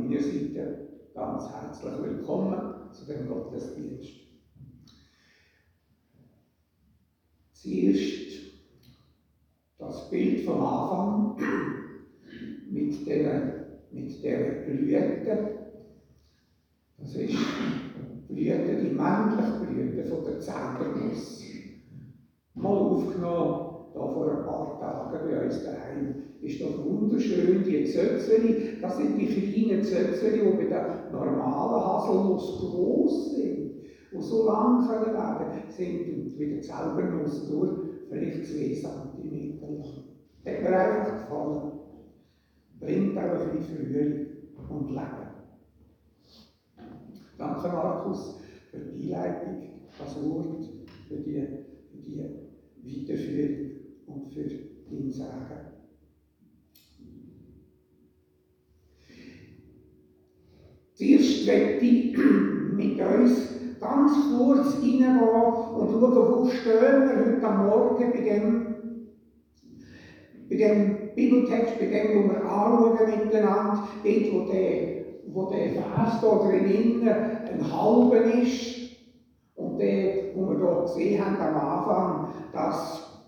meiner Seite ganz herzlich willkommen zu dem Gottesdienst. Zuerst das Bild vom Anfang mit der Blüte. Das ist die Blüte, die männliche Blüte von der Zaubernuss. Mal aufgenommen, da vor ein paar Tagen bei uns daheim. Ist doch wunderschön, die Zötzeli, das sind die kleinen Zötzeli, die bei der normalen Haselnuss gross sind, die so lang können werden sind und wie der Zaubernuss nur vielleicht 2 cm lang. Hat mir einfach gefallen. Bringt auch ein bisschen Frühling und Leben. Danke Markus für die Einleitung, das Wort, für die Weiterführung und für dein Sagen. Zuerst möchte ich mit uns ganz kurz reingehen und schauen, wo stehen wir heute am Morgen bei dem Bibeltext, bei dem, wo wir anschauen miteinander, dort, wo der Vers da drinnen ein halber ist. Und der, wo wir hier gesehen haben am Anfang, dass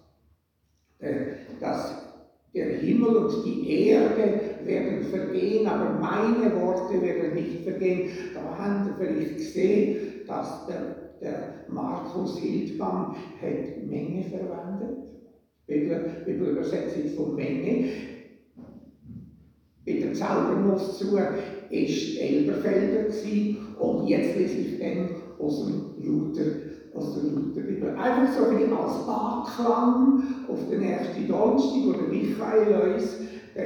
der Himmel und die Erde werden vergehen, aber meine Worte werden nicht vergehen. Da haben wir vielleicht gesehen, dass der Markus Hildmann hat Menge verwendet. Bibelübersetzung von Menge. Bei der Zaubernuss zu war Elberfelder und jetzt lese ich dann aus der Lutherbibel. Einfach so ein bisschen als Anklang auf den ersten Donnerstag, wo der Michael uns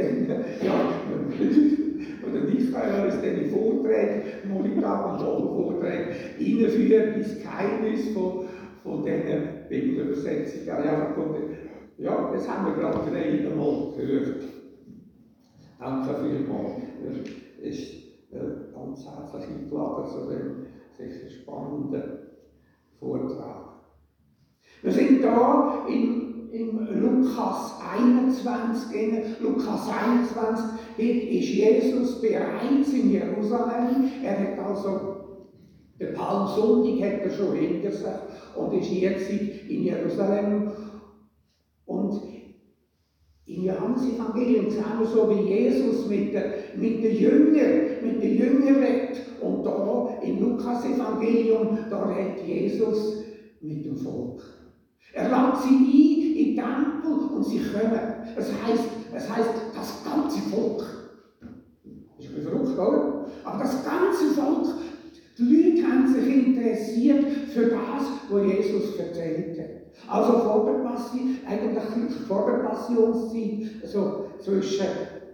die Vorträge, Montag und Vorträge einführt, ins Geheimnis von diesen Bibelübersetzungen. Ja, das haben wir gerade 3 Mal gehört. Danke vielmals. Es ist ganz herzlich eingeladen zu dem sicher spannenden Vortrag. Wir sind da im Lukas 21. Lukas 21, dort ist Jesus bereits in Jerusalem. Er hat also den Palmsonntag hat er schon hinter sich und ist jetzt in Jerusalem. Und im Johannesevangelium sehen wir so, wie Jesus mit den Jüngern redet. Und da im Lukas-Evangelium, da redet Jesus mit dem Volk. Er lädt sie ein in den Tempel und sie kommen. Es heisst, das ganze Volk. Das ist ein bisschen verrückt, oder? Aber das ganze Volk, die Leute haben sich interessiert für das, was Jesus erzählt hat. Also vor der Passionszeit, also zwischen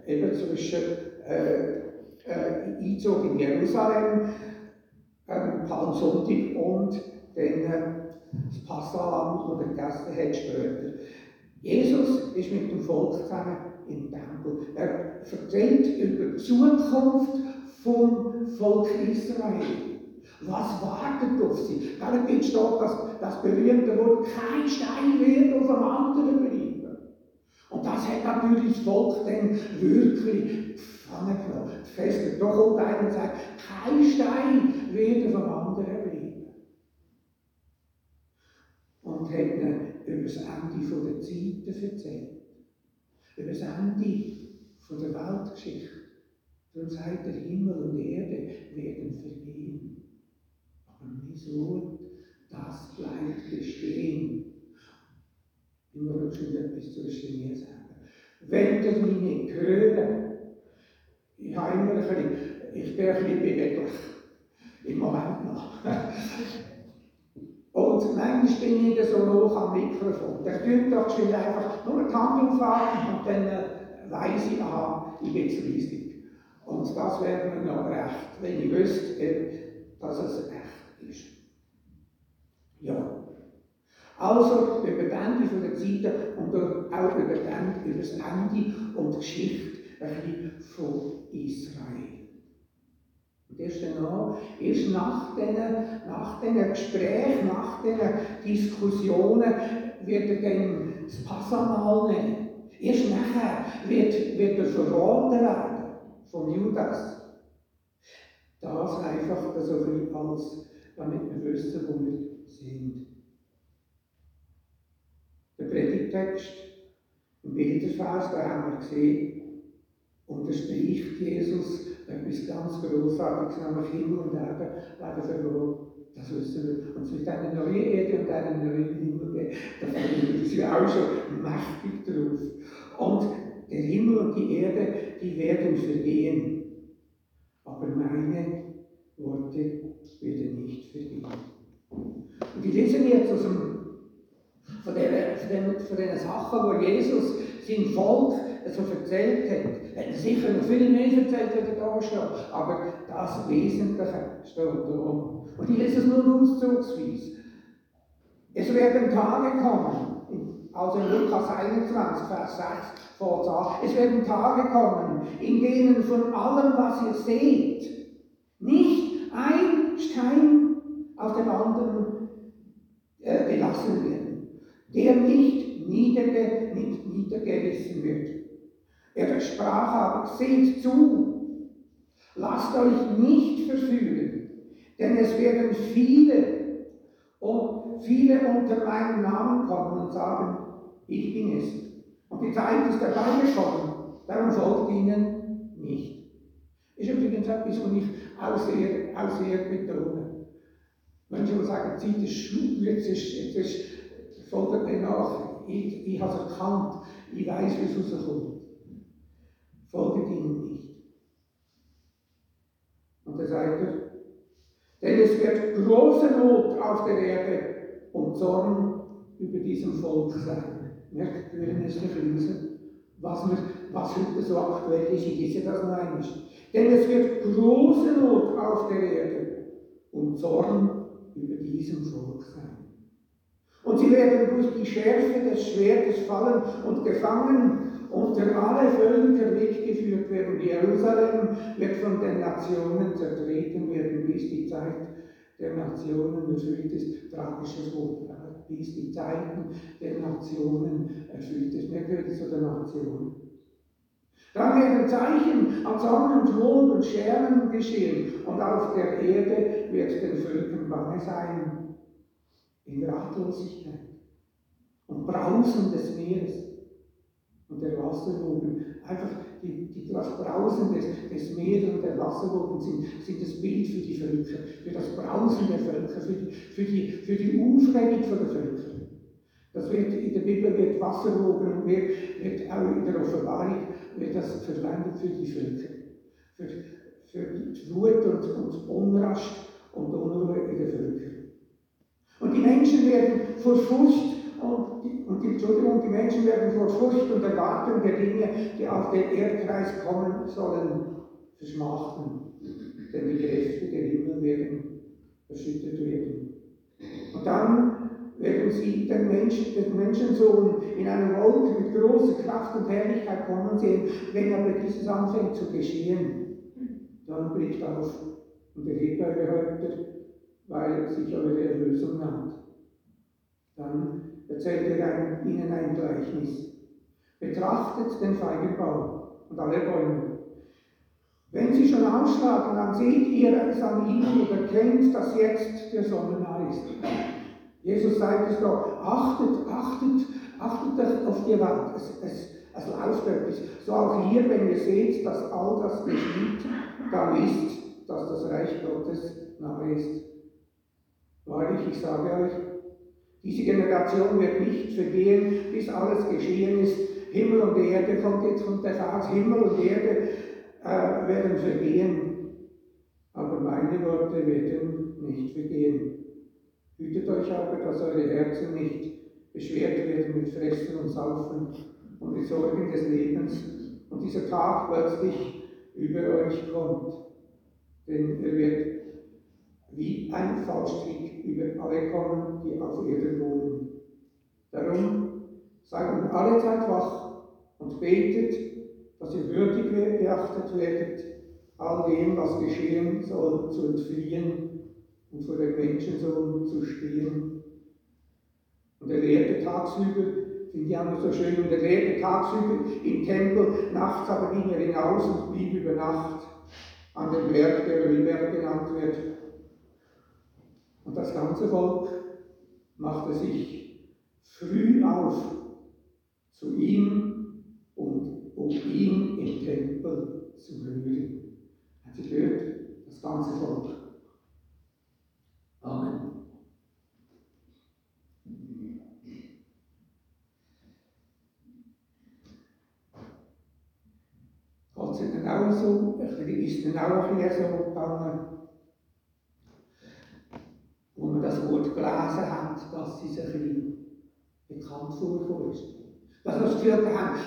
Einzug in Jerusalem, Palmsonntag und dann das Passaland, das er gegessen hat später. Jesus ist mit dem Volk zusammen im Tempel. Er erzählt über die Zukunft vom Volk Israel. Was wartet auf sie? Dort steht das berühmte Wort, kein Stein wird auf dem anderen bleiben. Und das hat natürlich das Volk dann wirklich gefangen genommen. Fest, da kommt einer und sagt, kein Stein wird auf dem anderen bleiben. Und hat ihnen über das Ende der Zeiten erzählt. Über das Ende der Weltgeschichte. Darum sagt der Himmel und Erde werden vergehen. Aber mein Wort, das bleibt bestehen. Ich muss schon etwas zu der Chemie sagen. Wenn ihr mich nicht hören, ich bin ein bisschen beweglich. Im Moment noch. Und manchmal bin ich so hoch am Mikrofon. Der tut doch schon einfach nur die Hand aufhalten und dann weiss ich, aha, ich bin zu riesig. Und das wäre mir noch recht, wenn ich wüsste, dass es echt ist. Ja. Also über das Ende der Zeiten und auch über das Ende und die Geschichte von Israel. Und erst nach diesen Gesprächen, nach diesen Diskussionen wird er dann das Passamal nehmen. Erst nachher wird er verraten werden von Judas. Das einfach so viel als, damit wir wissen, wo wir sind. Der Predigtext im Bildervers, da haben wir gesehen, unterstreicht Jesus etwas ganz Großartiges, nämlich Himmel und Erde werden verloren. Das wissen wir. Und es wird eine neue Erde und einen neuen Himmel geben. Da freuen wir auch schon mächtig drauf. Und der Himmel und die Erde, die werden vergehen. Aber meine Worte werden nicht vergehen. Und wir lesen jetzt von den Sachen, wo Jesus sein Volk so erzählt hat. Er hat sicher noch viel mehr erzählt, als da steht. Aber das Wesentliche steht da oben. Und ich lese es nur auszugsweise. Es werden Tage kommen, also in Lukas 21, Vers 6, fängt an. Es werden Tage kommen, in denen von allem, was ihr seht, nicht ein Stein auf dem anderen gelassen werden, der nicht niedergerissen wird. Er sprach aber, seht zu, lasst euch nicht verführen, denn es werden viele unter meinen Namen kommen und sagen, ich bin es. Und die Zeit ist dabei gekommen, darum folgt ihnen nicht. Ist übrigens etwas, was ich auch sehr betone. Wenn schon sagen, die Zeit ist schwul, jetzt folgt mir nach, ich habe es erkannt, ich weiß, wie es rauskommt. Folgt ihnen nicht. Und da sagt er, denn es wird große Not auf der Erde und Zorn über diesem Volk sein. Merkt, wir werden es nicht lesen, was heute so aktuell ist. Ich lese das noch einmal. Denn es wird große Not auf der Erde und Zorn über diesem Volk sein. Und sie werden durch die Schärfe des Schwertes fallen und gefangen unter alle Völker weggeführt werden. Jerusalem wird von den Nationen zertreten werden, bis die Zeit der Nationen erfüllt ist. Tragisches Wort, bis die Zeiten der Nationen erfüllt ist. Mehr gehört zu der Nation. Dann werden Zeichen an Sonne und Mond und Sternen geschehen, und auf der Erde wird den Völkern bange sein. In Ratlosigkeit und Brausen des Meeres und der Wasserwogen. Einfach das Brausen des Meeres und der Wasserwogen sind das Bild für die Völker, für das Brausen der Völker, für die Aufregung der Völker. Das wird in der Bibel wird Wasserwogen und wird auch in der Offenbarung wird das verwendet für die Völker, für die Wut und Unrast und Unruhe in der Völker. Und die Menschen werden vor Furcht die Menschen werden vor Furcht und Erwartung der Dinge, die auf den Erdkreis kommen sollen, verschmachten. Denn die Kräfte der Himmel werden erschüttert werden. Und dann werden sie den Menschensohn in einer Wolke mit großer Kraft und Herrlichkeit kommen sehen. Wenn aber dieses anfängt zu geschehen, dann bricht auf und erhebt eure Häupter, weil sich eure Erlösung naht. Dann erzählt er ihnen ein Gleichnis. Betrachtet den Feigenbaum und alle Bäume. Wenn sie schon ausschlagen, dann seht ihr es an ihnen und erkennt, dass jetzt der Sommer nah ist. Jesus sagt es doch, achtet auf die Welt. Es läuft etwas. So auch hier, wenn ihr seht, dass all das geschieht, dann wisst, dass das Reich Gottes nahe ist. Wahrlich, ich sage euch, diese Generation wird nicht vergehen, bis alles geschehen ist. Himmel und Erde, jetzt kommt der Vers, Himmel und Erde werden vergehen, aber meine Worte werden nicht vergehen. Hütet euch aber, dass eure Herzen nicht beschwert werden mit Fressen und Saufen und mit Sorgen des Lebens und dieser Tag plötzlich über euch kommt. Denn er wird wie ein Faustschlag über alle kommen, die auf Erden wohnen. Darum seid alle Zeit wach und betet, dass ihr würdig beachtet werdet, all dem, was geschehen soll, zu entfliehen und vor dem Menschensohn zu stehen. Und er lehrte tagsüber, finde ich auch noch so schön, und er lehrte tagsüber im Tempel, nachts aber ging er hinaus und blieb über Nacht an den Berg, der Ölberg genannt wird. Und das ganze Volk machte sich früh auf zu ihm und um ihn im Tempel zu hören. Hat sich gehört? Das ganze Volk. Amen. Geht es Ihnen auch so? Ist Ihnen auch ein bisschen so gegangen, wo man das Wort gelesen hat, dass sie sich ein bisschen bekannt vorgekommen ist. Dass wir das Gefühl haben,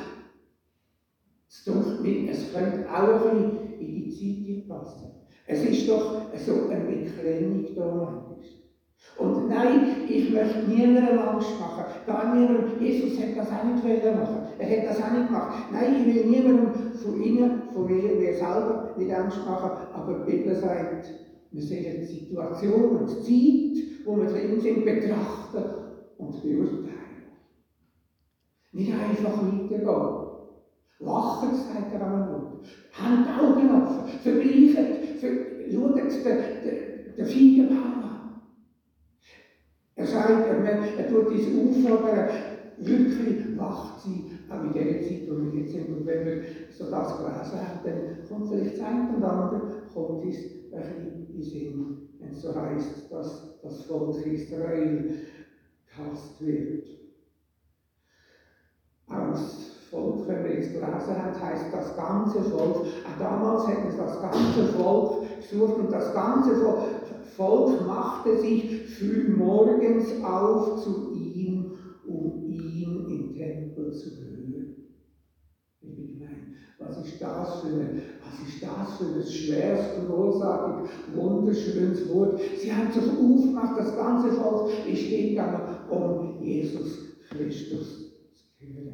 es könnte auch ein bisschen in die Zeit passen. Es ist doch so eine Beklemmung da manchmal. Und nein, ich möchte niemandem Angst machen. Gar niemandem. Jesus hat das auch nicht machen. Er hat das auch nicht gemacht. Nein, ich will niemandem von Ihnen, von mir selber nicht Angst machen. Aber die Bibel sagt, wir sollen die Situation und die Zeit, wo wir drin sind, betrachten und beurteilen. Nicht einfach weitergehen. Lachen, sagt er am Ort. Habt die Augen offen. Vergleicht, schaut den Feigenbaum an. Er sagt, er tut uns auffordern, wirklich wach zu sein, auch in der Zeit, wo wir jetzt sind. Und wenn wir so das gelesen haben, dann kommt vielleicht das eine und andere, kommt uns ein bisschen in den Sinn, wenn es so heisst, dass das Volk Israel gehasst wird. Aus Volk, wenn wir jetzt gelesen haben, heisst das ganze Volk. Auch damals hätten es das ganze Volk gesucht und das ganze Volk machte sich früh morgens auf zu ihm, um ihn im Tempel zu hören. Liebe Gemeinde, was ist das für ein schweres, großartig, wunderschönes Wort. Sie haben sich aufgemacht, das ganze Volk ist hingegangen, um Jesus Christus zu hören.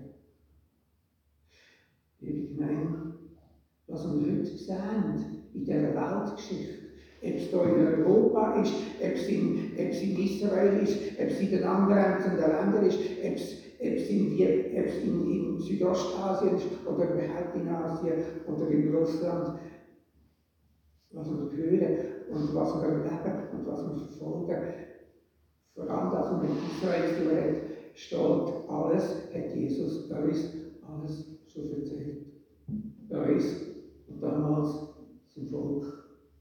Liebe Gemeinde, was wir heute sehen in dieser Weltgeschichte, ob es hier in Europa ist, ob es in Israel ist, ob es in den angrenzenden Ländern ist, ob es in Südostasien ist oder überhaupt in Asien oder in Russland. Was wir hören und was wir erleben und was wir verfolgen, vor allem das, was mit Israel zu tun hat, steht alles, hat Jesus uns alles schon erzählt. Uns und damals zum Volk.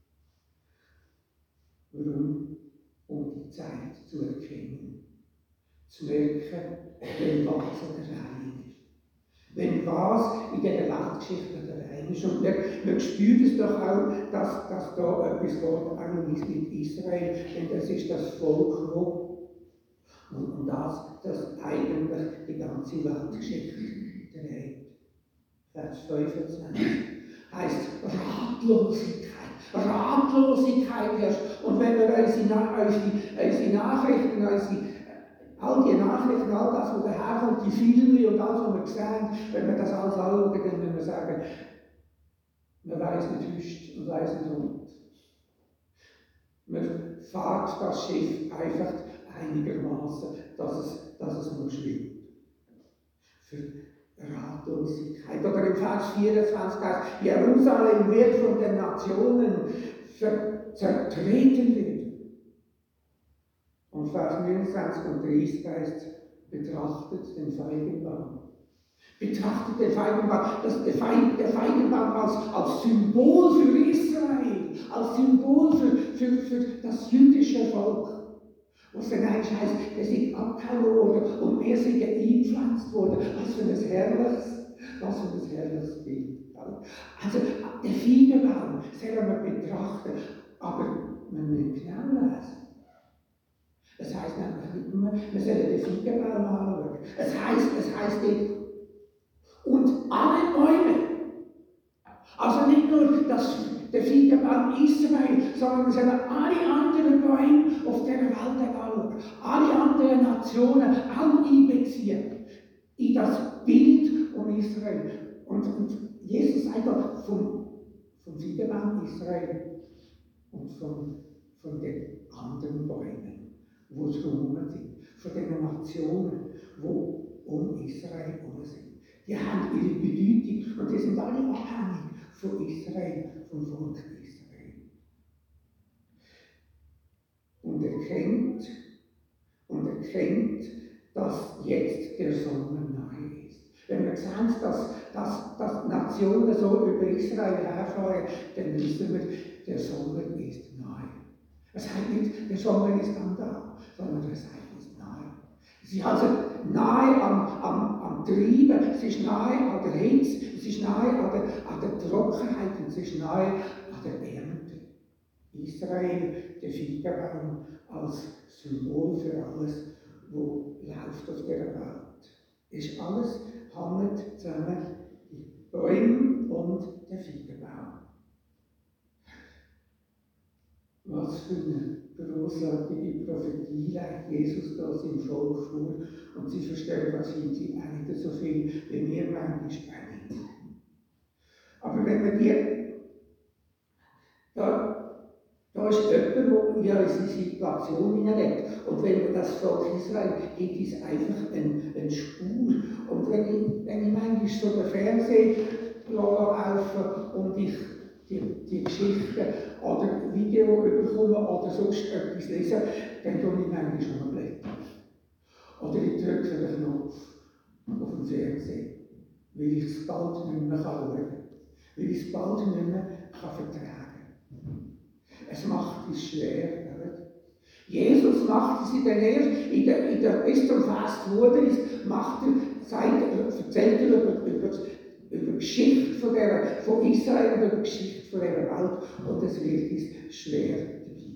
Warum? Um die Zeit zu erkennen. Zu merken, wenn was an der Reihe ist. Wenn was in dieser Weltgeschichte an der Reihe ist. Und wir spüren es doch auch, dass da etwas geht, auch mit Israel. Denn das ist das Volk, und das eigentlich die ganze Weltgeschichte dreht. Vers 25 heisst Ratlosigkeit. Ratlosigkeit herrscht. Und wenn wir unsere Nachrichten, all die Nachrichten, all das, was daherkommt, die Filme und alles, was wir sehen, wenn wir das alles anschauen, dann müssen wir sagen, man weiss nicht Hüst und weiss nicht Hund. Man fährt das Schiff einfach einigermaßen, dass es nur schwimmt. Für Ratlosigkeit. Oder im Vers 24 heißt, Jerusalem wird von den Nationen zertreten werden. Und Vers 29 und 30 heißt, betrachtet den Feigenbaum. Betrachtet den Feigenbaum, der Feigenbaum als Symbol für Israel, als Symbol für das jüdische Volk. Was dann eigentlich heisst, wir sind abgehauen worden und wir sind eingepflanzt worden. Was für ein herrliches Bild. Also, der Feigenbaum sollen wir betrachten, aber wir müssen genau lesen. Das heisst nämlich nicht nur, wir sollen den Feigenbaum anschauen. Es heisst dort, und alle Bäume. Also nicht nur der Feigenbaum Israel, sondern wir sollen alle anderen Bäume auf dieser Welt anschauen. Alle anderen Nationen auch einbeziehen in das Bild um Israel. Und Jesus sagt auch vom Feigenbaum Israel und von den anderen Bäumen, die drumherum sind, von den Nationen, die um Israel herum sind. Die haben ihre Bedeutung und die sind alle abhängig von Israel vom Volk Israel. Und erkennt, dass jetzt der Sommer nahe ist. Wenn wir sehen, dass Nationen so über Israel herfahren, dann wissen wir, der Sommer ist nahe. Es heißt nicht, der Sommer ist dann da, sondern es heißt, es ist nahe. Es ist also nahe am Treiben, es ist nahe an der Hitze, es ist nahe an der Trockenheit und es ist nahe an der Ernte. Israel, der Feigenbaum, als Symbol für alles, was läuft auf der Welt. Ist alles hängt zusammen, die Bäume und der Feigenbaum. Was für eine großartige Prophetie legt Jesus da seinem Volk vor, und sie verstehen wahrscheinlich auch nicht so viel, wie wir manchmal nicht. Aber wenn wir da ist jemand, der in unsere Situation hineinlebt. Und wenn wir das Volk Israel, gibt es einfach eine Spur. Und wenn ich manchmal so den Fernseher laufen und ich die Geschichten oder Video bekomme oder sonst etwas lesen, dann tue ich manchmal schon blättern. Oder ich drücke den Knopf auf dem Fernseher, weil ich es bald nicht mehr schauen kann. Weil ich es bald nicht mehr vertragen kann. Es macht es schwer. Oder? Jesus macht es bis zum Vers 32, erzählt er über die Geschichte von Israel und über die Geschichte von dieser Welt. Und es wird uns schwer dabei.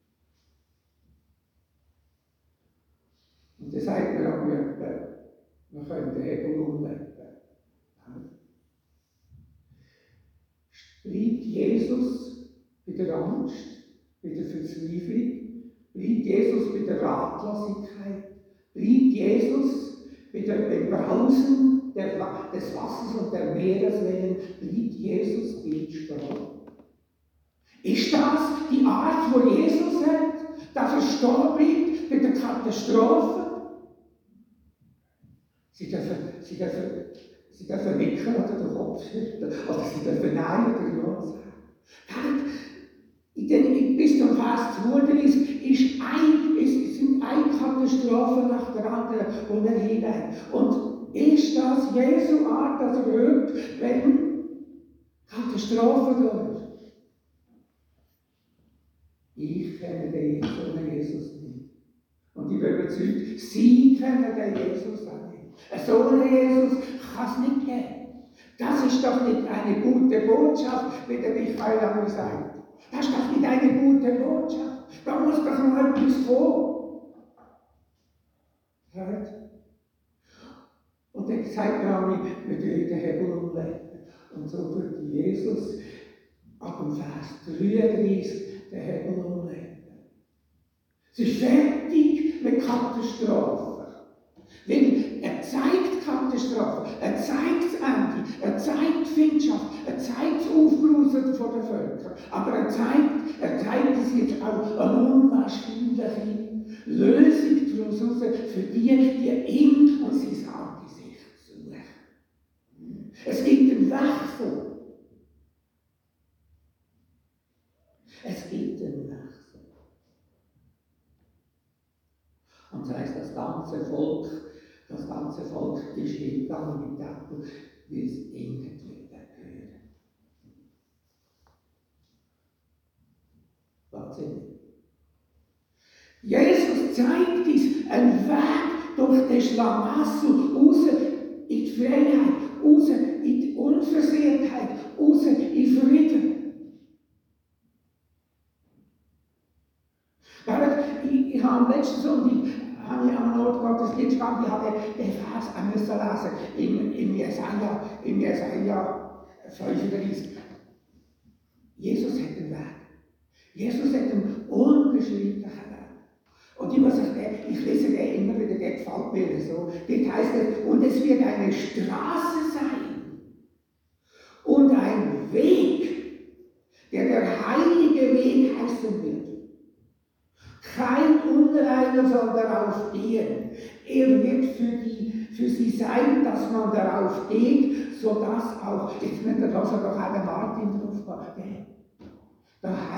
Und dann sagt man auch, wir können den Hebel umlegen. Bleibt Jesus bei der Angst, bei der Verzweiflung, bleibt Jesus bei der Ratlosigkeit, bleibt Jesus bei dem Brausen des Wassers und der Meereswellen, bleibt Jesus bildstrahlend. Ist das die Art, wo Jesus hat, dass er stehen bleibt bei der Katastrophe? Sie dürfen nicken oder den Kopf schütteln, oder sie dürfen Nein oder Ja sagen. Bis zum Vers 32 sind eine Katastrophe nach der anderen und er hinein. Und ist das Jesu Art, dass er hört, wenn Katastrophe da ist? Ich kenne den Jesus nicht. Und ich bin überzeugt, Sie kennen den Jesus auch nicht. So einen Jesus kann es nicht geben. Das ist doch nicht eine gute Botschaft, wie der Michael einmal sagt. Das ist doch nicht eine gute Botschaft. Da muss doch noch etwas kommen. Hört? Und dann sagt mir, wir dürfen den Hebel umlegen. Und so wird Jesus ab dem Vers 33 den Hebel umlegen. Es ist fertig mit Katastrophen. Weil er zeigt Katastrophen, er zeigt das Ende, er zeigt die Findschaft, er zeigt das Aufblusen der Völker. Aber er zeigt es jetzt auch eine unwahrscheinliche Lösung daraus für die ihn und sein Angesicht suchen. Es gibt einen Wechsel. Es gibt einen Wechsel. Und das heisst, das ganze Volk ist hingegangen mit dem, wie es irgendwie gehört. Wahnsinn. Jesus zeigt uns einen Weg durch den Schlamassel raus in die Freiheit, raus in die Unversehrtheit, raus in Frieden. Ich habe am letzten Sonntag am Ort Gottesdienst gestanden, ich habe den Vers auch lesen im Jesaja 35. Jesus hat einen Weg. Jesus hat einen unbeschreiblichen Weg. Und ich lese den immer wieder, der gefällt mir so. Dort heisst es, und es wird eine Straße sein und ein Weg, der heilige Weg heißen wird. Kein Unreiner soll darauf gehen. Er wird für sie sein, dass man darauf geht, sodass auch, jetzt müsst ihr doch auch den Martin drauf gehen.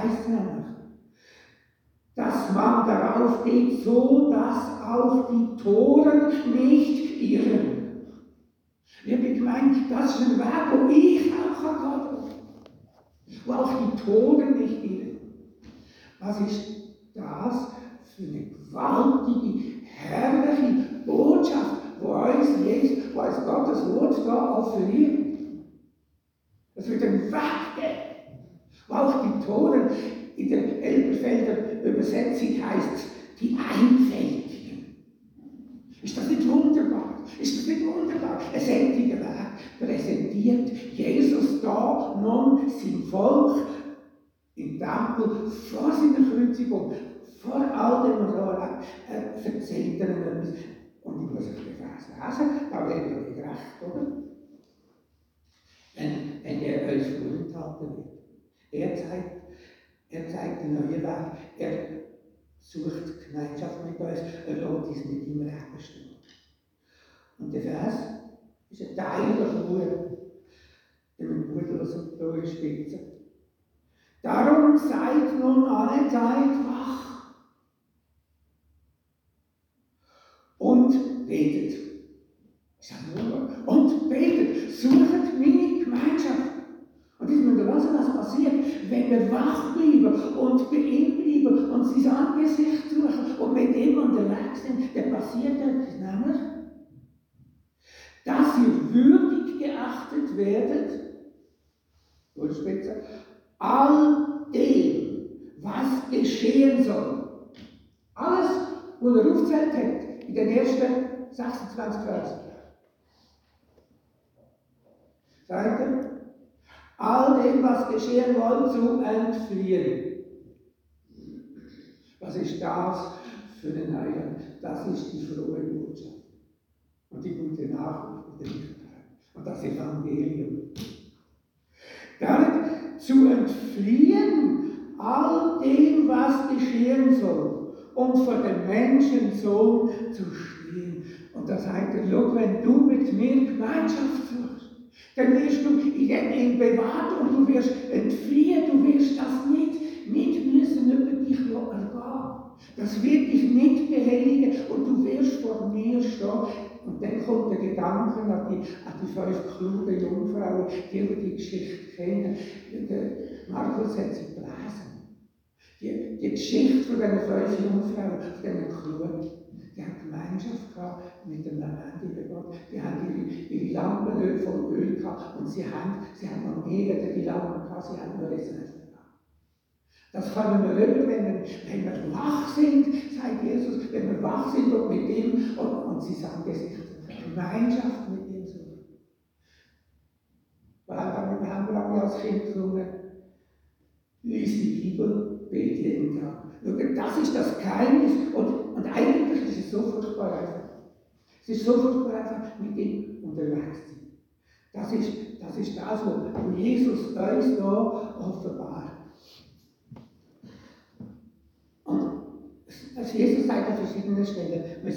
heißt nämlich, dass man darauf geht, so dass auch die Toren nicht irren. Liebe Gemeinde, das ist ein Weg, wo ich auch Gott, wo auch die Toren nicht irren. Was ist das für eine gewaltige, herrliche Botschaft, wo uns Gottes Wort da offeriert? Es wird ein Weg geben, wo auch die Toren, in der Elberfelder Übersetzung heißt es, die Einfältigen. Ist das nicht wunderbar? Ist das nicht wunderbar? Ein solcher Weg präsentiert Jesus da nun sein Volk im Tempel vor seiner Kreuzigung, vor all dem, was er erzählt ihnen etwas. Und ich muss euch den Vers lesen, da wäre ich gerecht, oder? Wenn er euch vorenthalten wird. Er zeigt den neuen Weg. Er sucht Gemeinschaft mit uns. Er lässt uns mit ihm Reden stehen. Und der Vers ist ein Teil davon, der mit dem Bruder und der Spitze. Darum seid nun alle Zeit wach und betet. Und betet, sucht meine Gemeinschaft. Und jetzt müssen wir hören, was passiert, wenn wir wach bleiben und bei ihm bleiben und sein Angesicht suchen und mit ihm unterwegs sind, dann passiert etwas, nämlich, dass ihr würdig geachtet werdet, Spitze, all dem, was geschehen soll. Alles, was er aufgezählt hat, in den ersten 26 Versen. Sagt er, all dem, was geschehen soll, zu entfliehen. Was ist das für den Heiland? Das ist die frohe Botschaft. Und die gute Nachricht mit dem und das Evangelium. Damit zu entfliehen all dem, was geschehen soll, und vor dem Menschensohn zu stehen. Und da sagt er, schau, wenn du mit mir Gemeinschaft suchst, dann wirst du in bewahrt und du wirst entfliehen, du wirst das nicht müssen über dich ergehen. Das wird dich nicht behelligen und du wirst vor mir stehen. Und dann kommt der Gedanke an die 5 klugen Jungfrauen, die Geschichte kennen. Markus hat sie gelesen. Die Geschichte von diesen 5 Jungfrauen, von diesen Klugen, die haben Gemeinschaft gehabt mit dem lebendigen Gott. Die haben ihre Lampen voll Öl gehabt und sie haben noch mehr die Lampen gehabt, sie haben nur Reserven. Das können wir rüber, wenn wir wach sind, sagt Jesus, wenn wir wach sind und mit ihm und sie sagen, es ist Gemeinschaft mit ihm suchen. Weil wir haben als Kind gesungen, lies die Bibel, bete jeden Tag. Das ist das Geheimnis und eigentlich ist es so furchtbar einfach. Es ist so furchtbar einfach, mit ihm unterwegs zu sein. Das ist das, was Jesus uns da offenbart. Also Jesus sagt an verschiedenen Stellen, wir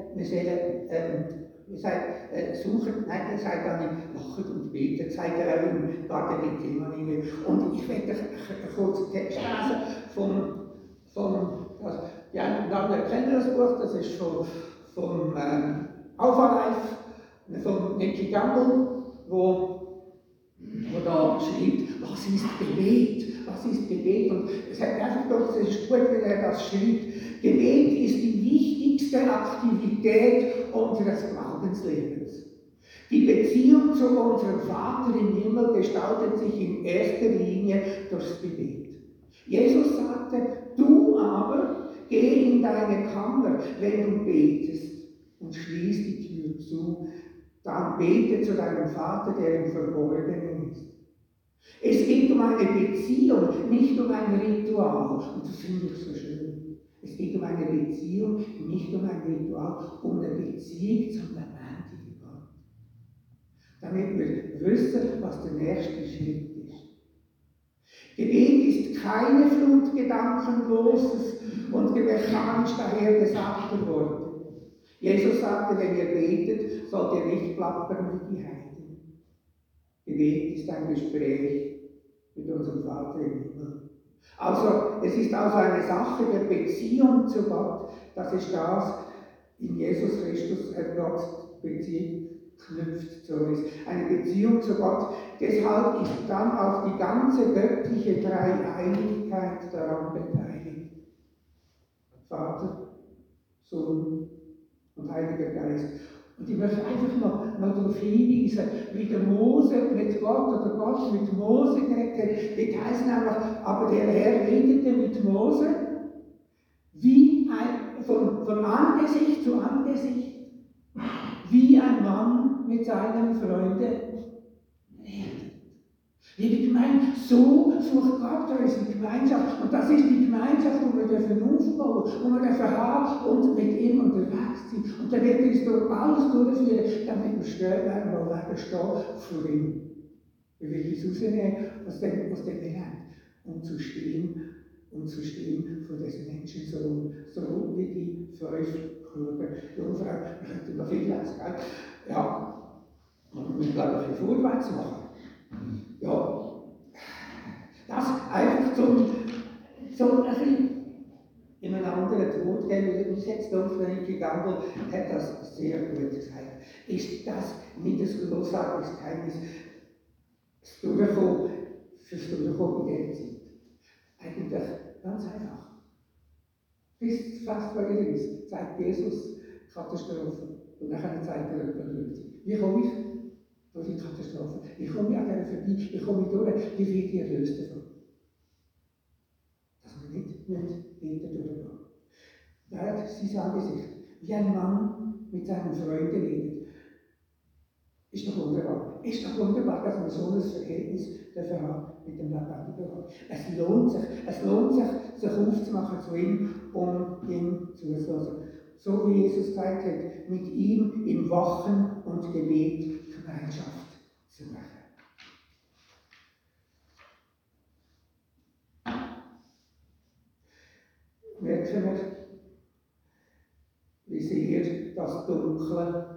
sollen suchen, nein, er sagt auch nicht lachen und beten, das sagt er auch im Garten Gethsemane. Und ich werde einen kurzen Text lesen ihr kennt das Buch, das ist vom Alpha Life, von Nicky Gamble, wo da schreibt, was ist Gebet? Was ist Gebet? Und es hat einfach doch, es ist gut, wenn er das schreibt. Gebet ist die wichtigste Aktivität unseres Glaubenslebens. Die Beziehung zu unserem Vater im Himmel gestaltet sich in erster Linie durchs Gebet. Jesus sagte, du aber geh in deine Kammer, wenn du betest, und schließ die Tür zu. Dann bete zu deinem Vater, der im Verborgenen ist. Es geht um eine Beziehung, nicht um ein Ritual. Und das finde ich so schön. Es geht um eine Beziehung, nicht um ein Ritual, um eine Beziehung zum lebendigen Gott. Damit wir wissen, was der nächste Schritt ist. Gebet ist keine Flut gedankenloses und mechanisch dahergesagter Worte. Jesus sagte, wenn ihr betet, sollt ihr nicht plappern wie die Heiden. Gebet ist ein Gespräch mit unserem Vater im Himmel. Also es ist also eine Sache der Beziehung zu Gott, das ist das, in Jesus Christus Gott Beziehung knüpft zu uns. Eine Beziehung zu Gott, deshalb ist dann auch die ganze göttliche Dreieinigkeit daran beteiligt. Vater, Sohn und Heiliger Geist. Und ich möchte einfach noch darauf hinweisen, wie der Mose mit Gott oder Gott mit Mose geredet hat. Das heisst einfach, aber der Herr redete mit Mose wie von Angesicht zu Angesicht, wie ein Mann mit seinem Freunde redet. Liebe Gemeinde, so sucht Gott unsere Gemeinschaft. Und das ist die Gemeinschaft, die wir aufbauen dürfen, die wir dürfen haben und mit ihm unterwegs sind. Und er wird uns durch alles durchführen, damit wir stehen werden, wo wir stehen vor ihm. Wir werden uns rausnehmen aus dem Elend und zu stehen vor diesen Menschen, so wie die 5 klugen Jungfrauen. Wir könnten noch viel lesen, gell? Ja, wir müssen, glaube ich, vorwärts machen. Ja, das einfach so ein bisschen in einem anderen Ton geben, uns jetzt Ulrike Gandl hat das sehr gut gesagt. Ist das nicht ein großartiges Geheimnis? Das Durchkommen fürs Durchkommen in dieser Zeit. Eigentlich ganz einfach. Bis fast bei ihr ist, zeigt Jesus Katastrophe und nachher zeigt er Erlösung. Wie komme ich durch die Katastrophe? Wie komme ich an der vorbei? Wie komme ich durch? Wie werde ich erlöst davon? Dass wir nicht weiter durchgehen. Nein, sein Angesicht, wie ein Mann mit seinen Freunden redet. Ist doch wunderbar. Ist doch wunderbar, dass wir so ein Verhältnis dafür haben mit dem lebendigen Gott. Es lohnt sich aufzumachen zu ihm, um ihm zuzuhören. So wie Jesus gesagt hat, mit ihm im Wachen und Gebet Gemeinschaft zu machen. Merken wir, wie sehr das Dunkle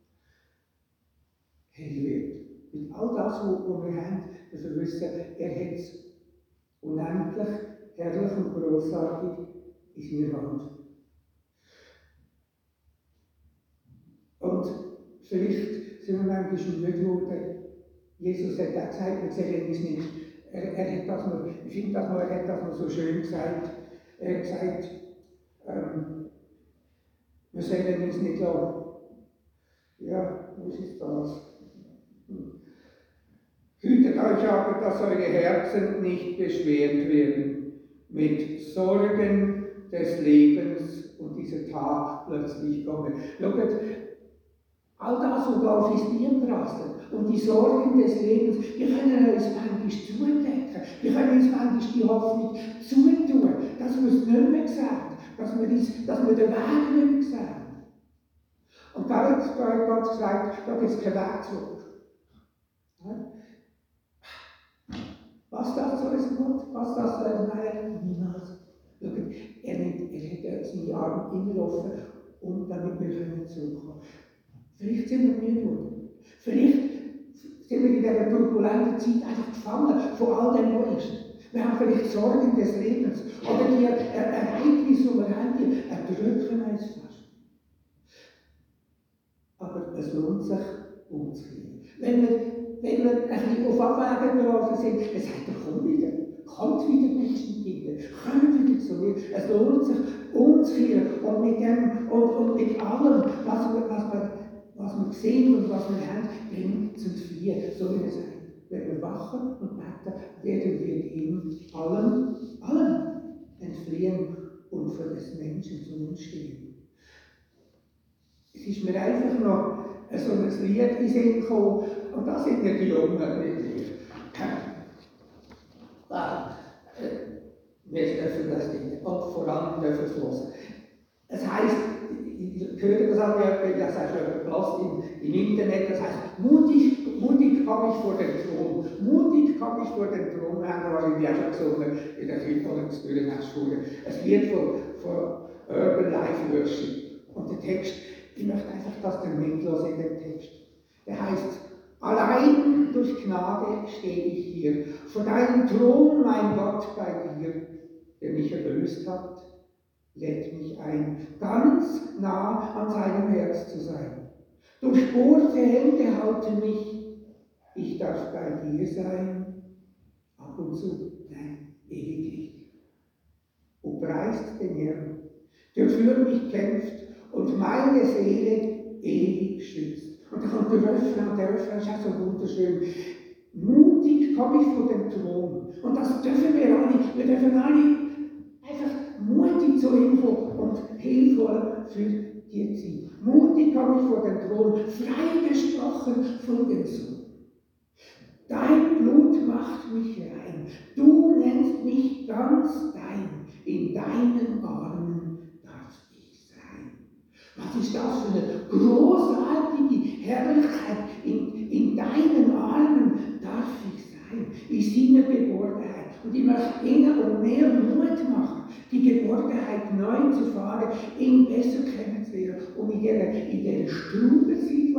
hell wird. Mit all das, was wir haben, dass wir wissen, er hat es unendlich, herrlich und grossartig in seiner Hand. Und vielleicht sind wir manchmal müde geworden. Jesus hat auch gesagt, wir zählen uns nicht. Er hat das noch, ich finde das noch, er hat das noch so schön gesagt. Er hat gesagt, wir sollen uns nicht lassen. Ja, was ist das? Hütet euch aber, dass eure Herzen nicht beschwert werden mit Sorgen des Lebens und dieser Tag plötzlich kommen. Schaut, all das, was da auf uns einprasselt und die Sorgen des Lebens, wir können uns manchmal zudecken, wir können uns manchmal die Hoffnung zutun, dass wir es nicht mehr sehen, dass wir den Weg nicht mehr sehen. Und da hat Gott gesagt, da gibt es keinen Weg zurück. Was das soll es Gott? Was das soll es meinen? Niemals. Schaut, er hat seine Arme immer offen, damit wir zurückkommen können. Vielleicht sind wir müde geworden. Vielleicht sind wir in dieser turbulenten Zeit einfach gefangen von all dem, was ist. Wir haben vielleicht Sorgen des Lebens oder die Ereignisse, die wir haben, die erdrücken uns fast. Aber es lohnt sich, umzukehren. Wenn wir ein bisschen auf Abwägen geraten sind, dann sagt er, kommt wieder Menschenkinder, kommt wieder zu mir. Es lohnt sich, umzukehren und mit dem und mit allem, was wir sehen und was wir haben, dem zu entfliehen, so wie wir sagen. Wenn wir wachen und beten, werden wir ihm allem entfliehen und für des Menschen zu uns stehen. Es ist mir einfach noch so ein Lied in den Sinn gekommen, und das sind ja die Jungen mit mir. Wir dürfen das nicht, und vor allem dürfen es hören. Es heisst, ich höre das auch, das heißt im Internet, das heisst, mutig komme ich vor den Thron. Mutig komme ich vor den Thron, wir haben wahrscheinlich auch schon gesungen in der Kirchenschule. Es Lied von Urban Life Worship. Und der Text, ich möchte einfach, dass der mitlos in dem Text. Der heißt, allein durch Gnade stehe ich hier, vor deinem Thron, mein Gott, bei dir. der mich erlöst hat, lädt mich ein, ganz nah an seinem Herz zu sein. Durchbohrte Hände halten mich, ich darf bei dir sein, ab und zu, nein, ewiglich. O preist den Herrn, der für mich kämpft und meine Seele ewig schützt. Und da kommt der Refrain ist auch so wunderschön. Mutig komme ich vor den Thron. Und das dürfen wir alle. Wir dürfen alle einfach mutig zu ihm kommen und hilfvoll für die Zeit. Mutig komme ich vor den Thron, freigesprochen von dem Sohn. Dein Blut macht mich rein. Du nennst mich ganz dein. In deinen Armen darf ich sein. Was ist das für eine großartige Herrlichkeit? In deinen Armen darf ich sein. In seiner Geborgenheit. Und ich möchte Ihnen um mehr Mut machen, die Geborgenheit neu zu fahren, ihn besser kennenzulernen. Und in dieser Strubenzeit,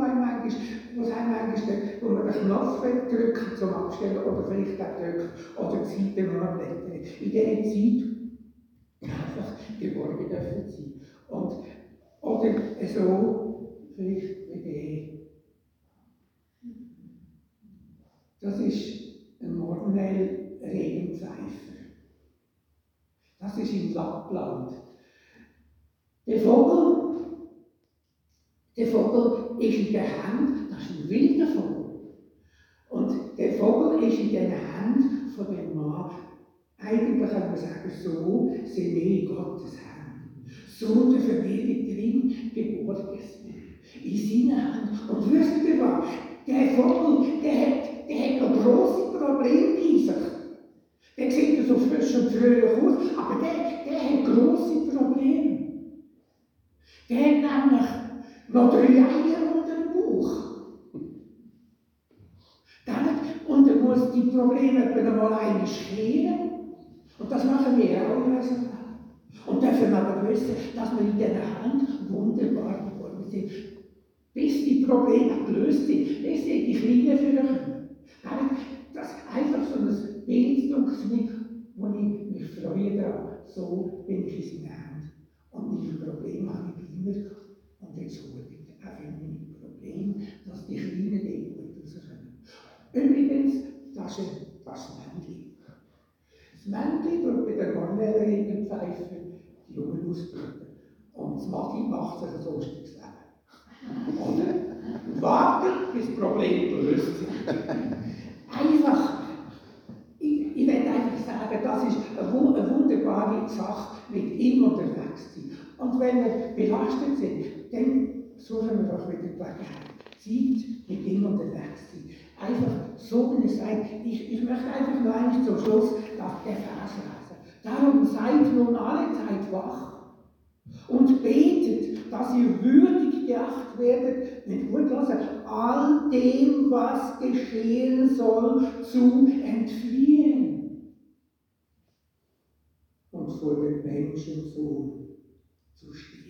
wo man den Knopf drückt zum Abstellen oder vielleicht auch drückt oder die Seite nur noch blättern. In dieser Zeit einfach geborgen dürfen sein. Und, oder so, vielleicht wie das ist ein Mornell Regenpfeifer. Das ist in Lappland. Der Vogel ist in der Hand, das ist ein wilder Vogel. Und der Vogel ist in den Händen von dem Mann. Eigentlich kann man sagen, so sind wir in Gottes Hand. So dürfen wir drin geborgen sein. In seinen Händen. Und wisst ihr was? Der Vogel, der hat noch grosse Probleme bei sich. Der sieht ja so frisch und fröhlich aus, aber der hat grosse Probleme. Der hat nämlich noch 3 Eier unter dem Bauch. Und er muss die Probleme einmal einscheren. Und das machen wir auch in unserem Leben. Und dürfen aber wissen, dass wir in dieser Hand wunderbar geworden sind. Bis die Probleme gelöst sind, bis sie die Kleinen führen. Das ist einfach so ein Bild, wo ich mich freue daran. So bin ich in seiner Hand. Und meine Probleme habe ich immer. Und jetzt hole ich auch für meine Probleme, dass die Kleinen die gut rauskommen. Übrigens, das ist das Männchen. Das Männchen tut bei der Mornell Regenpfeife die Jungen ausbilden. Und das Matti macht sich ein lustiges Leben. Und wartet, bis das Problem gelöst ist. Einfach, ich werde einfach sagen, das ist eine wunderbare Sache, mit ihm unterwegs zu sein. Und wenn wir belastet sind, dann suchen wir doch wieder die Gelegenheit. Zeit mit ihm unterwegs zu sein. Einfach so, wie es sagt. Ich möchte einfach noch einmal zum Schluss den Vers lesen. Darum seid nun alle Zeit wach und betet, dass ihr würdig geachtet werdet, mit gut hören, all dem, was geschehen soll, zu entfliehen und vor dem Menschensohn zu stehen.